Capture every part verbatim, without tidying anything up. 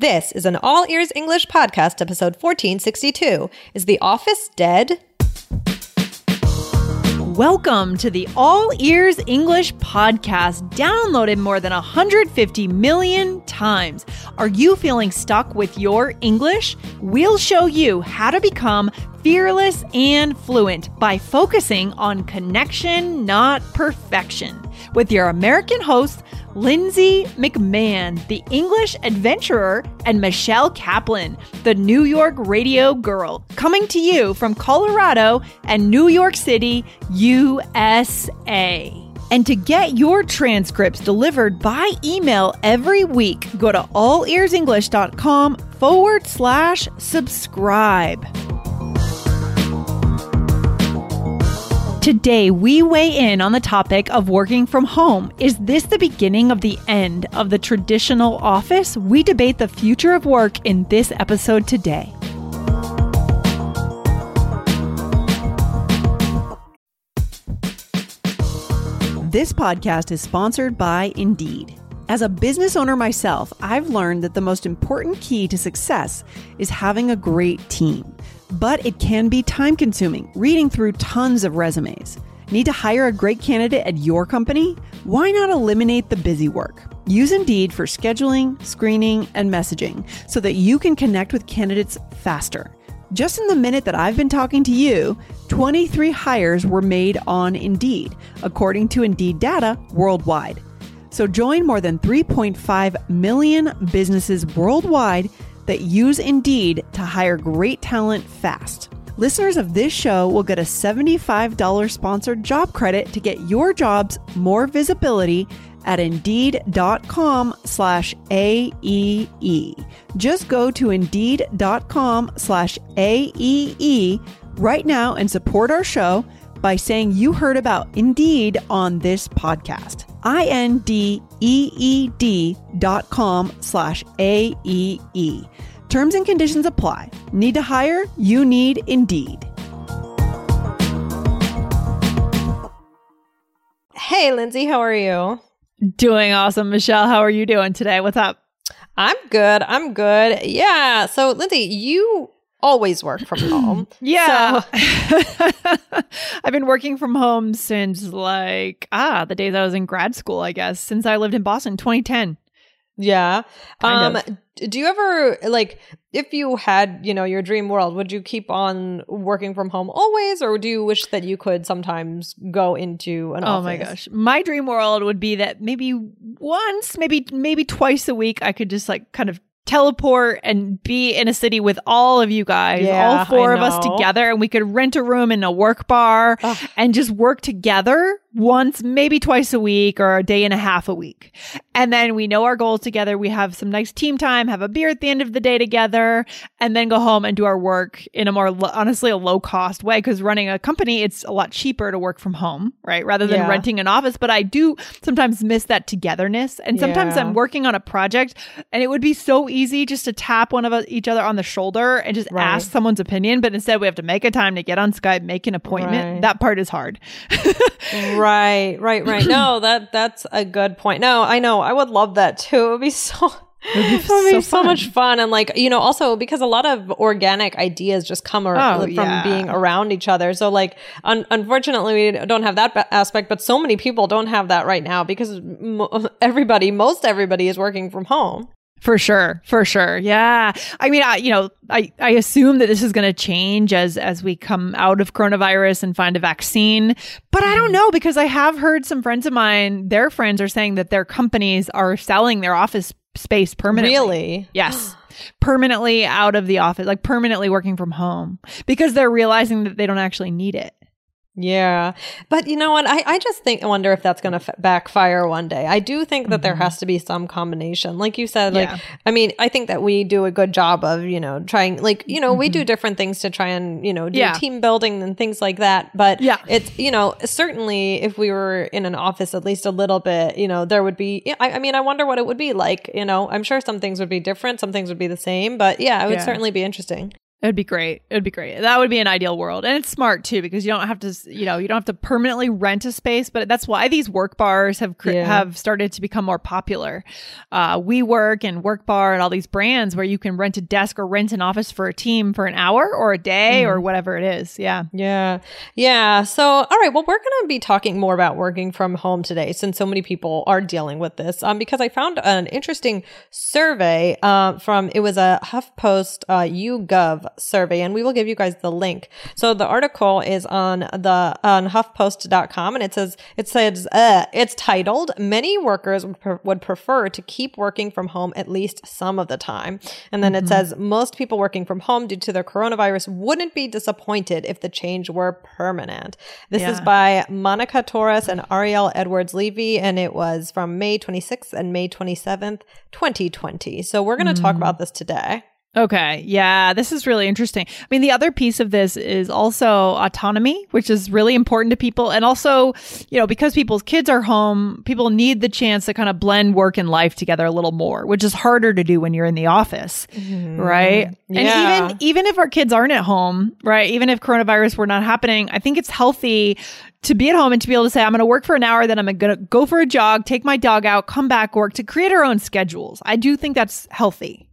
This is an All Ears English podcast, episode fourteen sixty-two. Is The Office dead? Welcome to the All Ears English podcast, downloaded more than one hundred fifty million times. Are you feeling stuck with your English? We'll show you how to become fearless and fluent by focusing on connection, not perfection. With your American host, Lindsay McMahon, the English adventurer, and Michelle Kaplan, the New York radio girl, coming to you from Colorado and New York City, U S A. And to get your transcripts delivered by email every week, go to allearsenglish.com forward slash subscribe. Today, we weigh in on the topic of working from home. Is this the beginning of the end of the traditional office? We debate the future of work in this episode today. This podcast is sponsored by Indeed. As a business owner myself, I've learned that the most important key to success is having a great team. But it can be time-consuming, reading through tons of resumes. Need to hire a great candidate at your company? Why not eliminate the busy work? Use Indeed for scheduling, screening, and messaging so that you can connect with candidates faster. Just in the minute that I've been talking to you, twenty-three hires were made on Indeed, according to Indeed data worldwide. So join more than three point five million businesses worldwide that use Indeed to hire great talent fast. Listeners of this show will get a seventy-five dollars sponsored job credit to get your jobs more visibility at Indeed.com slash AEE. Just go to Indeed.com slash AEE right now and support our show by saying you heard about Indeed on this podcast. I-N-D-E-E-D dot com slash A-E-E. Terms and conditions apply. Need to hire? You need Indeed. Hey, Lindsay, how are you? Doing awesome. Michelle, how are you doing today? What's up? I'm good. I'm good. Yeah. So, Lindsay, you always work from home. Yeah. So. I've been working from home since like, ah, the days I was in grad school, I guess, since I lived in Boston, twenty ten. Yeah. Kind um, of. Do you ever, like, if you had, you know, your dream world, would you keep on working from home always, or do you wish that you could sometimes go into an oh office? Oh my gosh. My dream world would be that maybe once, maybe maybe twice a week, I could just like kind of teleport and be in a city with all of you guys, yeah, all four I of us know. together, and we could rent a room in a work bar Ugh. and just work together once, maybe twice a week or a day and a half a week. And then we know our goals together. We have some nice team time, have a beer at the end of the day together, and then go home and do our work in a more, lo- honestly, a low cost way. Because running a company, it's a lot cheaper to work from home, right? Rather than Yeah. renting an office. But I do sometimes miss that togetherness. And sometimes Yeah. I'm working on a project and it would be so easy just to tap one of us, each other on the shoulder and just Right. ask someone's opinion. But instead we have to make a time to get on Skype, make an appointment. Right. That part is hard. Right, right, right. No, that that's a good point. No, I know. I would love that too. It would be so It would be, it would be so, so, fun. much fun. And like, you know, also because a lot of organic ideas just come ar- Oh, from yeah. being around each other. So like, un- unfortunately, we don't have that ba- aspect, but so many people don't have that right now because mo- everybody, most everybody is working from home. For sure. For sure. Yeah. I mean, I, you know, I, I assume that this is going to change as, as we come out of coronavirus and find a vaccine, but I don't know, because I have heard some friends of mine, their friends are saying that their companies are selling their office space permanently. Really? Yes. Permanently out of the office, like permanently working from home, because they're realizing that they don't actually need it. Yeah. But you know what? I, I just think, I wonder if that's going to f- backfire one day. I do think that mm-hmm. there has to be some combination. Like you said, like, yeah. I mean, I think that we do a good job of, you know, trying, like, you know, mm-hmm. we do different things to try and, you know, do yeah. team building and things like that. But yeah. it's, you know, certainly if we were in an office at least a little bit, you know, there would be, I, I mean, I wonder what it would be like, you know, I'm sure some things would be different. Some things would be the same, but yeah, it would yeah. certainly be interesting. It'd be great. It'd be great. That would be an ideal world. And it's smart too, because you don't have to, you know, you don't have to permanently rent a space, but that's why these work bars have, cr- yeah. have started to become more popular. Uh, WeWork and Work Bar and all these brands where you can rent a desk or rent an office for a team for an hour or a day mm. or whatever it is. Yeah. Yeah. Yeah. So, all right. Well, we're going to be talking more about working from home today, since so many people are dealing with this, um, because I found an interesting survey, uh, from, it was a HuffPost, uh, YouGov survey, and we will give you guys the link. So the article is on the on huffpost dot com, and it says it says uh, it's titled "Many workers would, pre- would prefer to keep working from home at least some of the time." And then mm-hmm. it says most people working from home due to the coronavirus wouldn't be disappointed if the change were permanent. This yeah. is by Monica Torres and Ariel Edwards Levy, and it was from May twenty-sixth and May twenty-seventh, twenty twenty. So we're going to mm-hmm. talk about this today. Okay. Yeah, this is really interesting. I mean, the other piece of this is also autonomy, which is really important to people. And also, you know, because people's kids are home, people need the chance to kind of blend work and life together a little more, which is harder to do when you're in the office, mm-hmm. right? Yeah. And even, even if our kids aren't at home, right? Even if coronavirus were not happening, I think it's healthy to be at home and to be able to say, I'm going to work for an hour, then I'm going to go for a jog, take my dog out, come back, work, to create our own schedules. I do think that's healthy.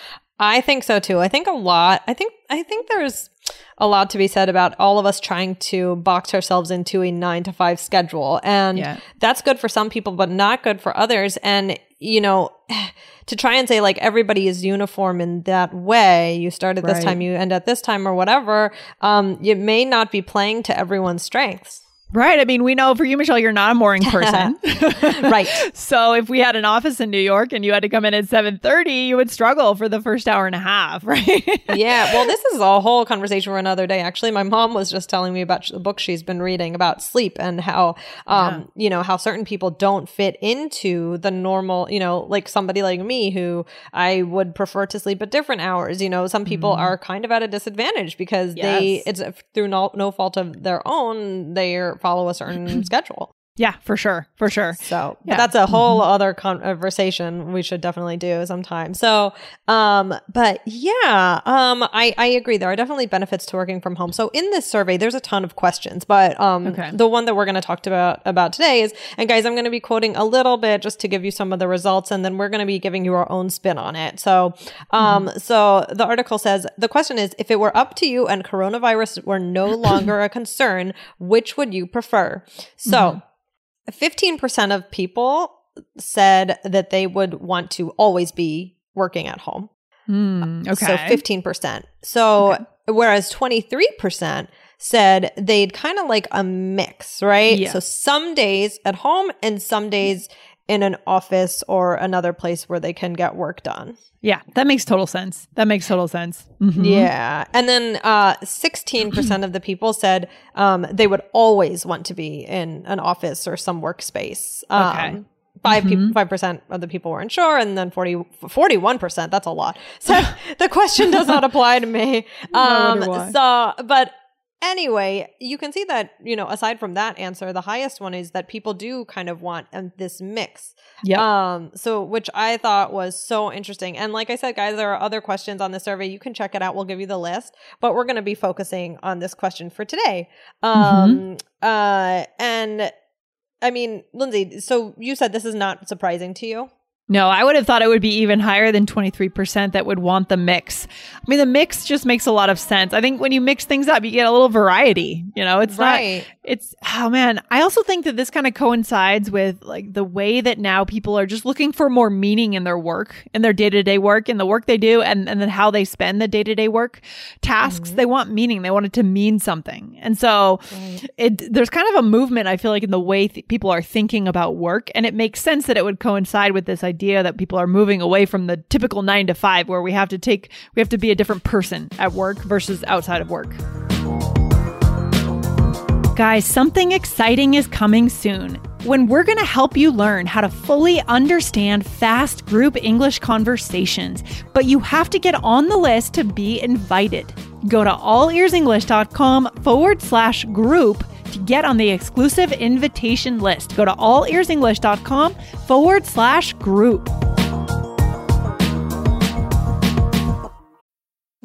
I think so too. I think a lot, I think, I think there's a lot to be said about all of us trying to box ourselves into a nine to five schedule. And yeah. that's good for some people, but not good for others. And, you know, to try and say like everybody is uniform in that way, you start at this right. time, you end at this time or whatever, um, it may not be playing to everyone's strengths. Right. I mean, we know for you, Michelle, you're not a morning person. Right. So if we had an office in New York and you had to come in at seven thirty, you would struggle for the first hour and a half, right? Yeah. Well, this is a whole conversation for another day. Actually, my mom was just telling me about the book she's been reading about sleep and how, um, yeah. you know, how certain people don't fit into the normal, you know, like somebody like me who I would prefer to sleep at different hours. You know, some people mm. are kind of at a disadvantage because yes. they, it's through no, no fault of their own, they're follow a certain schedule. Yeah, for sure. For sure. So, yeah. But that's a whole mm-hmm. other conversation we should definitely do sometime. So, um, but yeah, um, I, I agree. There are definitely benefits to working from home. So in this survey, there's a ton of questions, but, um, okay. the one that we're going to talk about, about today is, and guys, I'm going to be quoting a little bit just to give you some of the results, and then we're going to be giving you our own spin on it. So, um, mm-hmm. so the article says, the question is, if it were up to you and coronavirus were no longer a concern, which would you prefer? So, mm-hmm. fifteen percent of people said that they would want to always be working at home. Mm, okay. So fifteen percent. So okay. whereas twenty-three percent said they'd kind of like a mix, right? Yeah. So some days at home and some days in an office or another place where they can get work done. Yeah, that makes total sense. That makes total sense. Mm-hmm. Yeah. And then uh, sixteen percent of the people said um, they would always want to be in an office or some workspace. Um, okay. Five mm-hmm. people, five percent of the people weren't sure, and then forty, forty-one percent, that's a lot. So the question does not apply to me. Um, so, but anyway, you can see that, you know, aside from that answer, the highest one is that people do kind of want um, this mix. Yeah. Um, so, which I thought was so interesting. And like I said, guys, there are other questions on the survey. You can check it out. We'll give you the list, but we're going to be focusing on this question for today. Um, mm-hmm. uh, and I mean, Lindsay, so you said this is not surprising to you? No, I would have thought it would be even higher than twenty-three percent that would want the mix. I mean, the mix just makes a lot of sense. I think when you mix things up, you get a little variety. You know, it's right. not, it's, oh man. I also think that this kind of coincides with like the way that now people are just looking for more meaning in their work, in their day-to-day work, in the work they do, and, and then how they spend the day-to-day work tasks. Mm-hmm. They want meaning. They want it to mean something. And so right. it, there's kind of a movement, I feel like, in the way th- people are thinking about work. And it makes sense that it would coincide with this idea idea that people are moving away from the typical nine to five where we have to take, we have to be a different person at work versus outside of work. Guys, something exciting is coming soon when we're going to help you learn how to fully understand fast group English conversations, but you have to get on the list to be invited. Go to allearsenglish.com forward slash group to get on the exclusive invitation list. Go to allearsenglish.com forward slash group.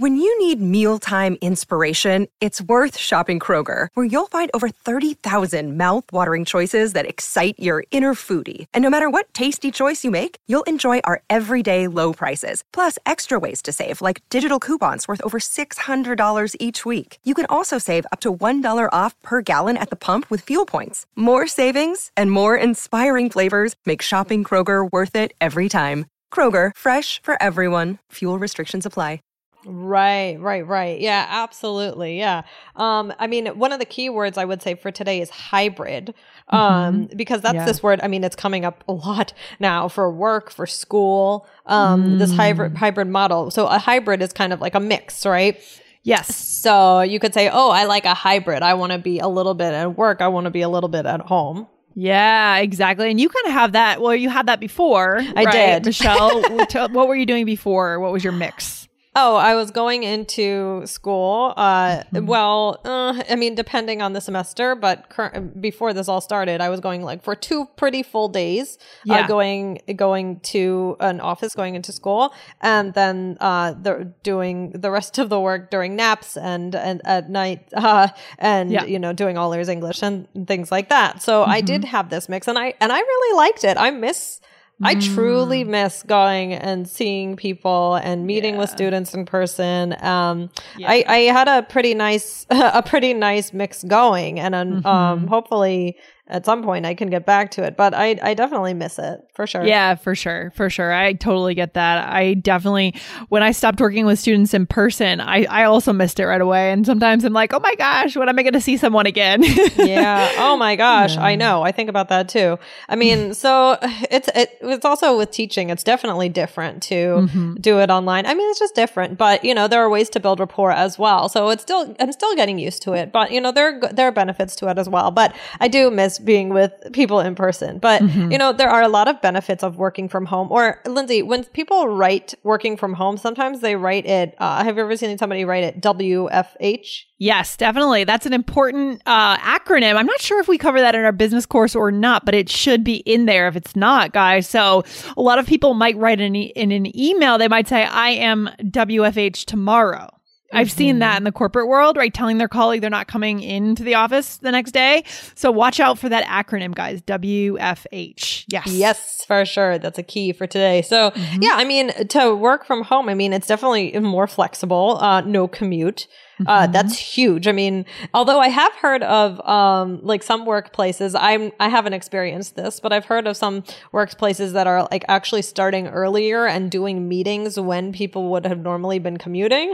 When you need mealtime inspiration, it's worth shopping Kroger, where you'll find over thirty thousand mouth-watering choices that excite your inner foodie. And no matter what tasty choice you make, you'll enjoy our everyday low prices, plus extra ways to save, like digital coupons worth over six hundred dollars each week. You can also save up to one dollar off per gallon at the pump with fuel points. More savings and more inspiring flavors make shopping Kroger worth it every time. Kroger, fresh for everyone. Fuel restrictions apply. Right, right, right. Yeah, absolutely. Yeah. Um, I mean, one of the key words I would say for today is hybrid, um, mm-hmm. because that's yeah. this word. I mean, it's coming up a lot now for work, for school, um, mm. this hybrid, hybrid model. So a hybrid is kind of like a mix, right? Yes. So you could say, oh, I like a hybrid. I want to be a little bit at work. I want to be a little bit at home. Yeah, exactly. And you kind of have that. Well, you had that before. I right, did. Michelle, what were you doing before? What was your mix? Oh, I was going into school. Uh, mm-hmm. Well, uh, I mean, depending on the semester, but cur- before this all started, I was going like for two pretty full days, yeah. uh, going going to an office, going into school, and then uh, the, doing the rest of the work during naps and and at night, uh, and yeah. you know, doing all ears English and things like that. So mm-hmm. I did have this mix, and I and I really liked it. I miss. I truly miss going and seeing people and meeting yeah. with students in person. Um, yeah. I, I had a pretty nice, a pretty nice mix going, and um, mm-hmm. hopefully at some point I can get back to it. But I, I definitely miss it for sure. Yeah, for sure, for sure. I totally get that. I definitely, when I stopped working with students in person, I, I also missed it right away. And sometimes I'm like, oh my gosh, when am I going to see someone again? yeah. Oh my gosh. Yeah. I know. I think about that too. I mean, so it's it, it's also with teaching. It's definitely different to mm-hmm. do it online. I mean, it's just different. But you know, there are ways to build rapport as well. So it's still, I'm still getting used to it. But you know, there there are benefits to it as well. But I do miss being with people in person. But, mm-hmm. you know, there are a lot of benefits of working from home. Or, Lindsay, when people write working from home, sometimes they write it, uh, have you ever seen somebody write it W F H? Yes, definitely. That's an important uh, acronym. I'm not sure if we cover that in our business course or not, but it should be in there if it's not, guys. So a lot of people might write in, e- in an email, they might say, I am W F H tomorrow. I've mm-hmm. seen that in the corporate world, right? Telling their colleague they're not coming into the office the next day. So watch out for that acronym, guys. W F H. Yes. Yes, for sure. That's a key for today. So mm-hmm. yeah, I mean, to work from home, I mean, it's definitely more flexible. Uh, no commute. Mm-hmm. Uh, that's huge. I mean, although I have heard of, um, like some workplaces, I'm, I haven't experienced this, but I've heard of some workplaces that are like actually starting earlier and doing meetings when people would have normally been commuting.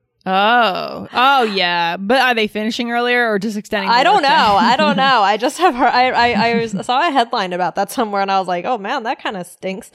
Oh, oh yeah. But are they finishing earlier or just extending? I don't know. I don't know. I just have heard, I, I, I was, saw a headline about that somewhere and I was like, oh man, that kind of stinks.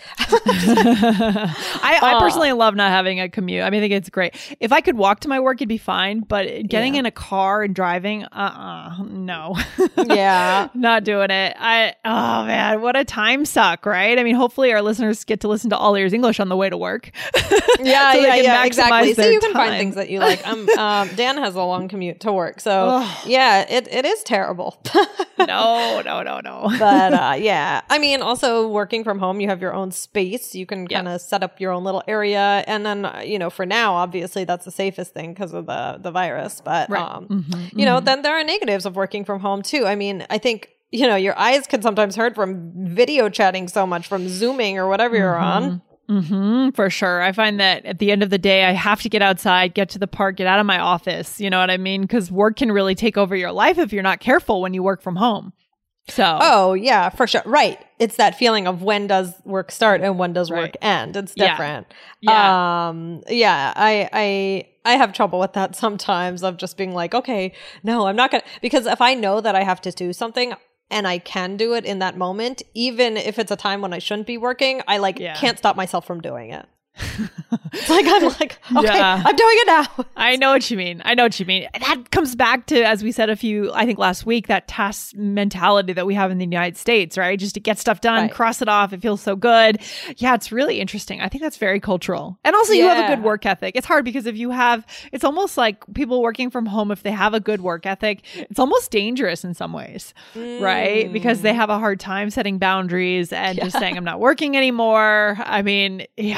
I, I personally uh, love not having a commute. I mean, I think it's great. If I could walk to my work, it'd be fine. But getting yeah. in a car and driving, uh-uh, no. yeah. Not doing it. I, oh man, what a time suck, right? I mean, hopefully our listeners get to listen to All Ears English on the way to work. yeah, so yeah, yeah, exactly. So you can time. find things that you like. Um, um, Dan has a long commute to work, so yeah, it, it is terrible. no, no, no, no. But uh, yeah, I mean, also working from home, you have your own space. You can kind of yep. set up your own little area, and then uh, you know, for now, obviously, that's the safest thing because of the the virus. But right. um, mm-hmm, you mm-hmm. know, then there are negatives of working from home too. I mean, I think. You know, your eyes can sometimes hurt from video chatting so much, from Zooming or whatever you're mm-hmm. on. Mm-hmm, for sure. I find that at the end of the day, I have to get outside, get to the park, get out of my office. You know what I mean? Because work can really take over your life if you're not careful when you work from home. So, oh yeah, for sure. Right. It's that feeling of when does work start and when does right. work end. It's different. Yeah. yeah. Um, yeah. I, I, I have trouble with that sometimes of just being like, okay, no, I'm not going to, because if I know that I have to do something, and I can do it in that moment, even if it's a time when I shouldn't be working, I like yeah. can't stop myself from doing it. It's like I'm like, okay, yeah. I'm doing it now. I know what you mean. I know what you mean. That comes back to, as we said a few, I think last week, that task mentality that we have in the United States, right? Just to get stuff done, right. cross it off. It feels so good. Yeah, it's really interesting. I think that's very cultural. And also you yeah. have a good work ethic. It's hard because if you have, it's almost like people working from home, if they have a good work ethic, it's almost dangerous in some ways, mm. right? Because they have a hard time setting boundaries and yeah. just saying, I'm not working anymore. I mean, yeah, it's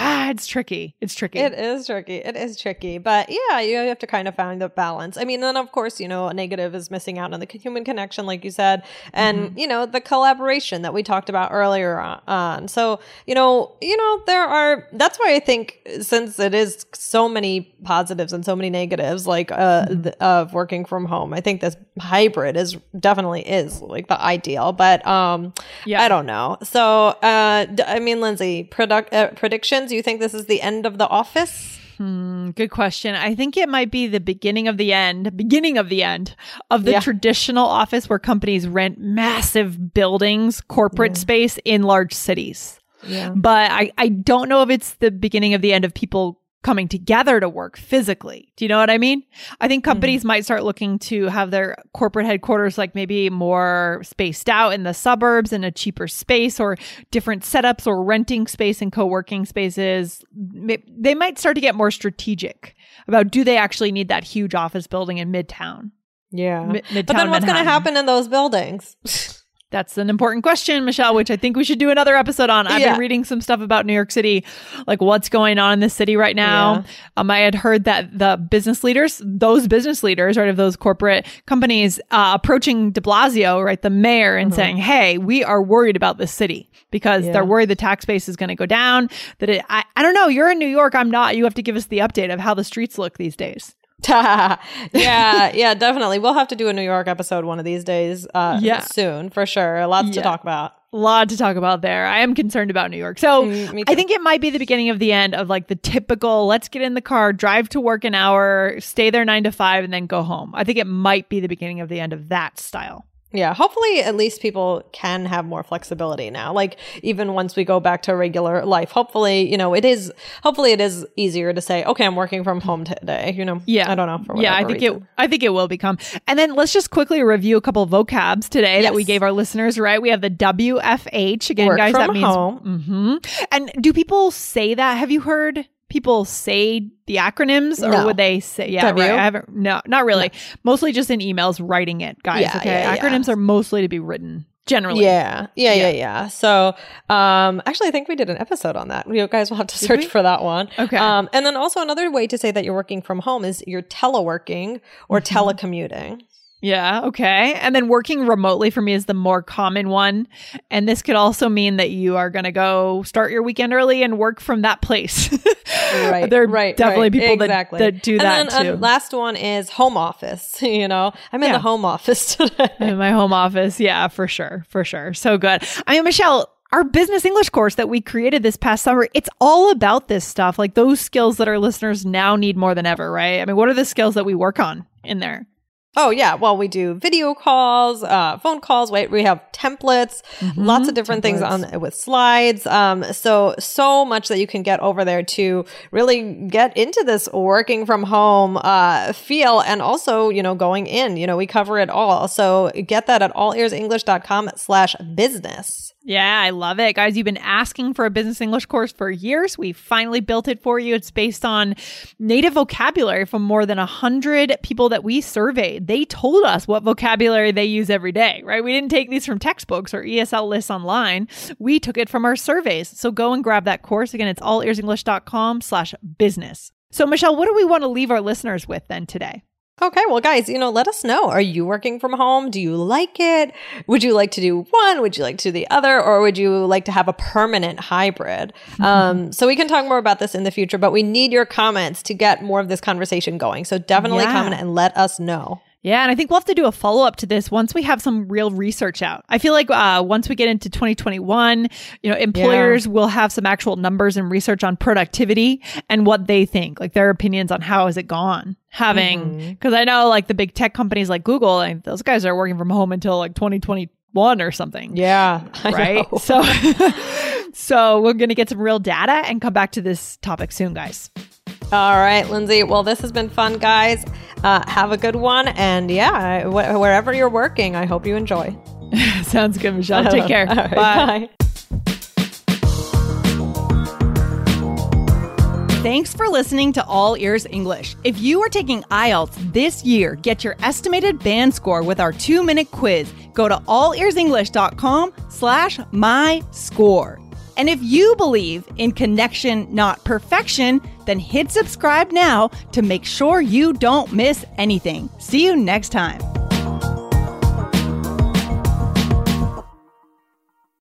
it's tricky. It's tricky. It is tricky. It is tricky. But yeah, you have to kind of find the balance. I mean, then of course, you know, a negative is missing out on the human connection, like you said, and, mm-hmm. you know, the collaboration that we talked about earlier on. So, you know, you know, there are, that's why I think since it is so many positives and so many negatives, like uh, mm-hmm. th- of working from home, I think this hybrid is definitely is like the ideal, but um, yeah. I don't know. So, uh, d- I mean, Lindsay, product uh, predictions, you think this is the end of the office? Hmm, good question. I think it might be the beginning of the end, beginning of the end of the yeah. traditional office where companies rent massive buildings, corporate yeah. space in large cities. Yeah. But I, I don't know if it's the beginning of the end of people coming together to work physically. Do you know what I mean? I think companies mm-hmm. might start looking to have their corporate headquarters like maybe more spaced out in the suburbs in a cheaper space, or different setups, or renting space and co-working spaces. They might start to get more strategic about, do they actually need that huge office building in Midtown? Yeah. M- Midtown but then what's going to happen in those buildings? That's an important question, Michelle, which I think we should do another episode on. I've yeah. been reading some stuff about New York City, like what's going on in the city right now. Yeah. Um, I had heard that the business leaders, those business leaders, right, of those corporate companies, uh, approaching de Blasio, right, the mayor, and mm-hmm. saying, hey, we are worried about this city because yeah. they're worried the tax base is going to go down. That it, I, I don't know. You're in New York. I'm not. You have to give us the update of how the streets look these days. yeah, yeah, definitely. We'll have to do a New York episode one of these days uh, yeah. soon, for sure. Lots yeah. to talk about. A lot to talk about there. I am concerned about New York. So mm, I think it might be the beginning of the end of like the typical, let's get in the car, drive to work an hour, stay there nine to five, and then go home. I think it might be the beginning of the end of that style. Yeah, hopefully at least people can have more flexibility now. Like even once we go back to regular life, hopefully, you know, it is, hopefully it is easier to say, okay, I'm working from home today, you know? Yeah. I don't know. For yeah, I think reason. it, I think it will become. And then let's just quickly review a couple of vocabs today yes. that we gave our listeners, right? We have the W F H again, Work guys, from that means, home. Mm-hmm. And do people say that? Have you heard people say the acronyms, or no. would they say, yeah, W? right. I haven't, no, not really. No. Mostly just in emails, writing it, guys. Yeah, okay. Yeah, acronyms yeah. are mostly to be written generally. Yeah. Yeah. Yeah. Yeah. yeah. So, um, actually I think we did an episode on that. You guys will have to did search we? for that one. Okay. Um, and then also another way to say that you're working from home is you're teleworking or mm-hmm. telecommuting. Yeah. Okay. And then working remotely for me is the more common one. And this could also mean that you are going to go start your weekend early and work from that place. Right. There are right, definitely right. people exactly. that, that do and that then, too. Um, last one is home office. You know, I'm in yeah. the home office today. In my home office. Yeah, for sure. For sure. So good. I mean, Michelle, our business English course that we created this past summer, it's all about this stuff, like those skills that our listeners now need more than ever, right? I mean, what are the skills that we work on in there? Oh, yeah. Well, we do video calls, uh, phone calls. Wait, we have templates, mm-hmm. lots of different templates. things on with slides. Um, so, so much that you can get over there to really get into this working from home uh, feel, and also, you know, going in. You know, we cover it all. So get that at allearsenglish.com slash business. Yeah, I love it. Guys, you've been asking for a business English course for years. We finally built it for you. It's based on native vocabulary from more than one hundred people that we surveyed. They told us what vocabulary they use every day, right? We didn't take these from textbooks or E S L lists online. We took it from our surveys. So go and grab that course. Again, it's allearsenglish.com slash business. So Michelle, what do we want to leave our listeners with then today? Okay, well, guys, you know, let us know. Are you working from home? Do you like it? Would you like to do one? Would you like to do the other? Or would you like to have a permanent hybrid? Mm-hmm. Um, so we can talk more about this in the future, but we need your comments to get more of this conversation going. So definitely yeah. comment and let us know. Yeah, and I think we'll have to do a follow-up to this once we have some real research out. I feel like uh, once we get into twenty twenty-one, you know, employers yeah. will have some actual numbers and research on productivity and what they think, like their opinions on how has it gone having, because mm-hmm. I know like the big tech companies like Google, and those guys are working from home until like twenty twenty-one or something. Yeah, I right. know. So, so we're going to get some real data and come back to this topic soon, guys. All right, Lindsay. Well, this has been fun, guys. Uh, have a good one. And yeah, wh- wherever you're working, I hope you enjoy. Sounds good, Michelle. Take care. Right, bye. bye. Thanks for listening to All Ears English. If you are taking I E L T S this year, get your estimated band score with our two-minute quiz. Go to allearsenglish.com slash my score. And if you believe in connection, not perfection, then hit subscribe now to make sure you don't miss anything. See you next time.